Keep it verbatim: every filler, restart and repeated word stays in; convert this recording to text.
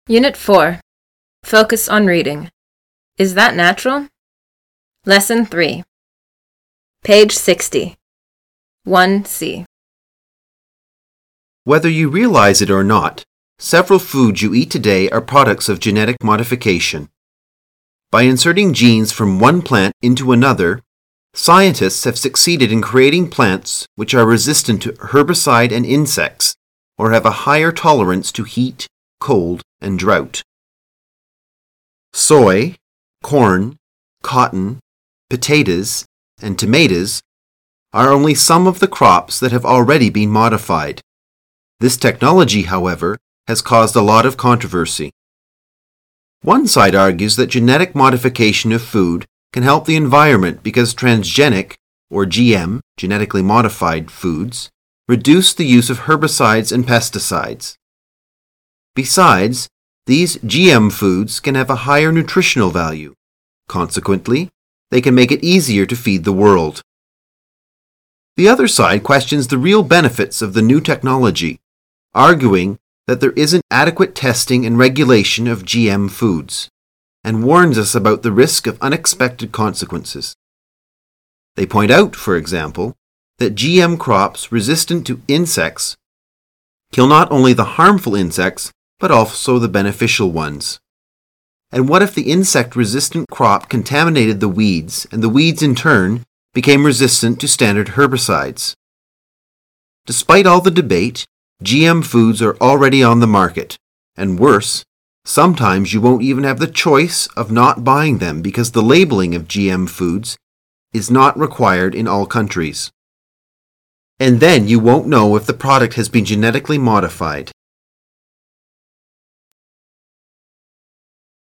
Unit four. Focus on reading. Is that natural? Lesson three. Page sixty. one C. Whether you realize it or not, several foods you eat today are products of genetic modification. By inserting genes from one plant into another, scientists have succeeded in creating plants which are resistant to herbicide and insects, or have a higher tolerance to heat, cold, and drought. Soy, corn, cotton, potatoes, and tomatoes are only some of the crops that have already been modified. This technology, however, has caused a lot of controversy. One side argues that genetic modification of food can help the environment because transgenic, or G M, genetically modified foods, reduce the use of herbicides and pesticides. Besides, these G M foods can have a higher nutritional value. Consequently, they can make it easier to feed the world. The other side questions the real benefits of the new technology, arguing that there isn't adequate testing and regulation of G M foods, and warns us about the risk of unexpected consequences. They point out, for example, that G M crops resistant to insects kill not only the harmful insects, but also the beneficial ones. And what if the insect-resistant crop contaminated the weeds, and the weeds in turn became resistant to standard herbicides? Despite all the debate, G M foods are already on the market, and worse, sometimes you won't even have the choice of not buying them because the labeling of G M foods is not required in all countries. And then you won't know if the product has been genetically modified.